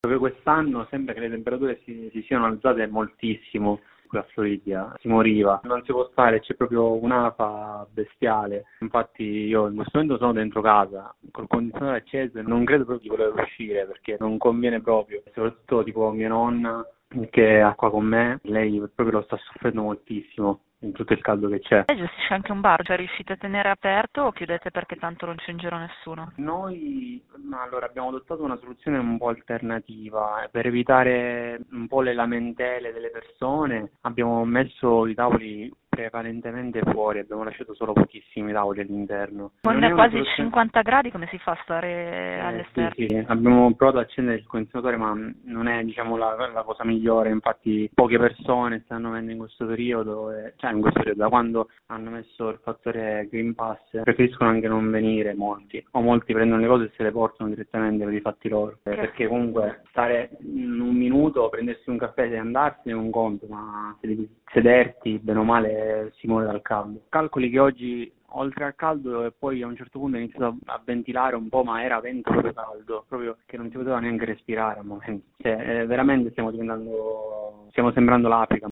Proprio quest'anno sembra che le temperature si siano alzate moltissimo qui a Floridia, si moriva, non si può stare, c'è proprio un'afa bestiale. Infatti io in questo momento sono dentro casa, col condizionatore acceso e non credo proprio di voler uscire perché non conviene proprio, soprattutto tipo mia nonna che è qua con me, lei proprio lo sta soffrendo moltissimo in tutto il caldo che c'è. Lei gestisce anche un bar, cioè riuscite a tenere aperto o chiudete perché tanto non c'è in giro nessuno? Noi allora abbiamo adottato una soluzione un po' alternativa per evitare un po' le lamentele delle persone. Abbiamo messo i tavoli prevalentemente fuori, abbiamo lasciato solo pochissimi tavoli all'interno. Non Con è una quasi soluzione. 50 gradi come si fa a stare all'esterno? Sì, abbiamo provato ad accendere il condizionatore, ma non è, diciamo, la cosa migliore. Infatti, poche persone stanno venendo in questo periodo, cioè in questo periodo, da quando hanno messo il fattore Green Pass, preferiscono anche non venire molti, o molti prendono le cose e se le portano direttamente per i fatti loro. Perché comunque stare un minuto, prendersi un caffè e andarsene è un conto, ma se devi sederti, bene o male, si muore dal caldo. Calcoli che oggi oltre al caldo e poi a un certo punto è iniziato a ventilare un po', ma era vento proprio caldo, proprio che non si poteva neanche respirare a momenti. Cioè, veramente stiamo sembrando l'Africa.